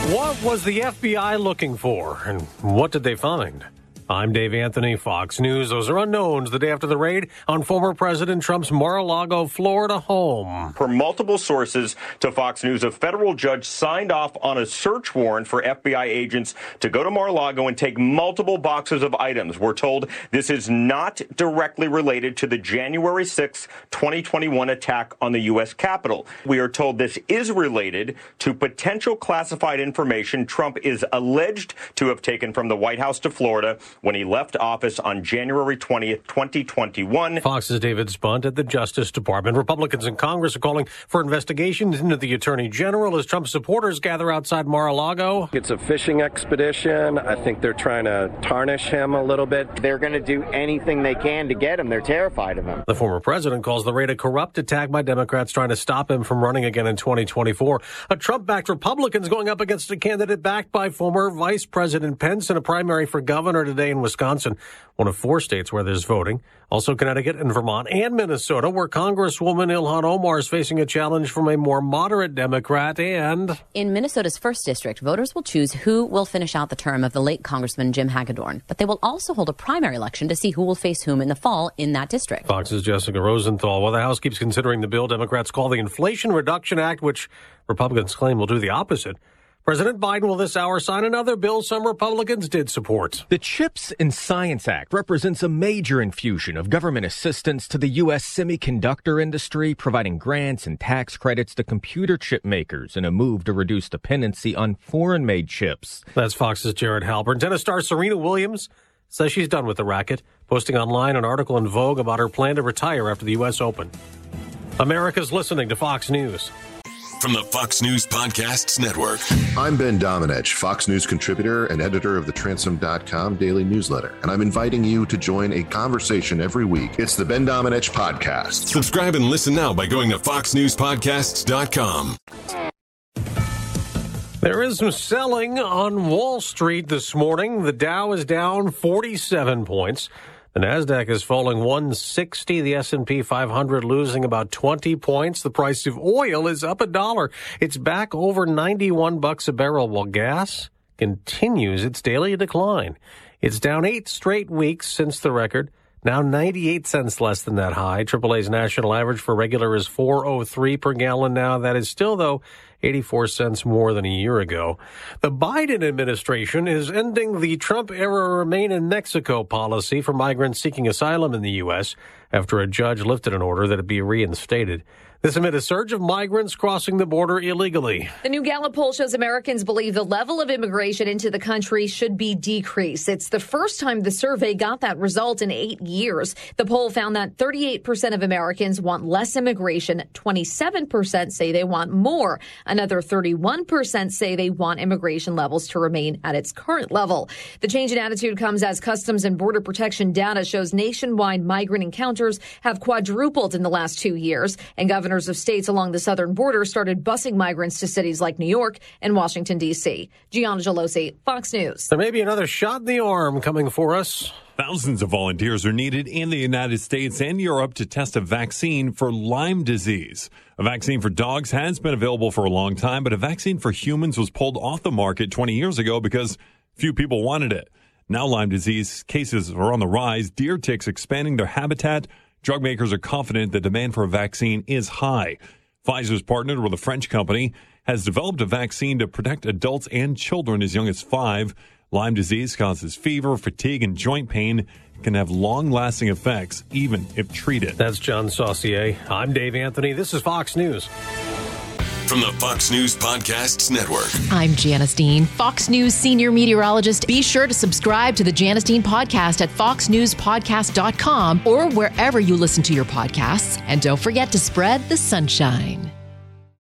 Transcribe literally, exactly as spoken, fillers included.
What was the F B I looking for, and what did they find? I'm Dave Anthony, Fox News. Those are unknowns the day after the raid on former President Trump's Mar-a-Lago, Florida home. Per multiple sources to Fox News, a federal judge signed off on a search warrant for F B I agents to go to Mar-a-Lago and take multiple boxes of items. We're told this is not directly related to the January sixth, twenty twenty-one attack on the U S Capitol. We are told this is related to potential classified information Trump is alleged to have taken from the White House to Florida when he left office on January twentieth, twenty twenty-one. Fox's David Spunt at the Justice Department. Republicans in Congress are calling for investigations into the Attorney General as Trump supporters gather outside Mar-a-Lago. It's a fishing expedition. I think they're trying to tarnish him a little bit. They're going to do anything they can to get him. They're terrified of him. The former president calls the raid a corrupt attack by Democrats trying to stop him from running again in twenty twenty-four. A Trump-backed Republican's going up against a candidate backed by former Vice President Pence in a primary for governor today in Wisconsin, one of four states where there's voting. Also Connecticut and Vermont and Minnesota, where Congresswoman Ilhan Omar is facing a challenge from a more moderate Democrat. And in Minnesota's first district, voters will choose who will finish out the term of the late Congressman Jim Hagedorn. But they will also hold a primary election to see who will face whom in the fall in that district. Fox's Jessica Rosenthal. While the House keeps considering the bill Democrats call the Inflation Reduction Act, which Republicans claim will do the opposite, President Biden will this hour sign another bill some Republicans did support. The CHIPS and Science Act represents a major infusion of government assistance to the U S semiconductor industry, providing grants and tax credits to computer chip makers in a move to reduce dependency on foreign-made chips. That's Fox's Jared Halpern. Tennis star Serena Williams says she's done with the racket, posting online an article in Vogue about her plan to retire after the U S Open. America's listening to Fox News. From the Fox News Podcasts Network. I'm Ben Domenech, Fox News contributor and editor of the Transom dot com daily newsletter, and I'm inviting you to join a conversation every week. It's the Ben Domenech Podcast. Subscribe and listen now by going to fox news podcasts dot com. There is some selling on Wall Street this morning. The Dow is down forty-seven points. The Nasdaq is falling one sixty. The S and P five hundred losing about twenty points. The price of oil is up a dollar. It's back over ninety-one bucks a barrel, while gas continues its daily decline. It's down eight straight weeks since the record. Now ninety-eight cents less than that high. triple A's national average for regular is four oh three per gallon now. That is still, though, eighty-four cents more than a year ago. The Biden administration is ending the Trump-era Remain in Mexico policy for migrants seeking asylum in the U S after a judge lifted an order that it be reinstated. This amid a surge of migrants crossing the border illegally. The new Gallup poll shows Americans believe the level of immigration into the country should be decreased. It's the first time the survey got that result in eight years. The poll found that thirty-eight percent of Americans want less immigration. twenty-seven percent say they want more. Another thirty-one percent say they want immigration levels to remain at its current level. The change in attitude comes as Customs and Border Protection data shows nationwide migrant encounters have quadrupled in the last two years, and governors Governors of states along the southern border started busing migrants to cities like New York and Washington, D C. Gianna Gelosi, Fox News. There may be another shot in the arm coming for us. Thousands of volunteers are needed in the United States and Europe to test a vaccine for Lyme disease. A vaccine for dogs has been available for a long time, but a vaccine for humans was pulled off the market twenty years ago because few people wanted it. Now Lyme disease cases are on the rise, deer ticks expanding their habitat. Drug makers are confident the demand for a vaccine is high. Pfizer's partnered with a French company, has developed a vaccine to protect adults and children as young as five. Lyme disease causes fever, fatigue, and joint pain. It can have long-lasting effects, even if treated. That's John Saucier. I'm Dave Anthony. This is Fox News. From the Fox News Podcasts Network. I'm Janice Dean, Fox News senior meteorologist. Be sure to subscribe to the Janice Dean podcast at fox news podcast dot com or wherever you listen to your podcasts. And don't forget to spread the sunshine.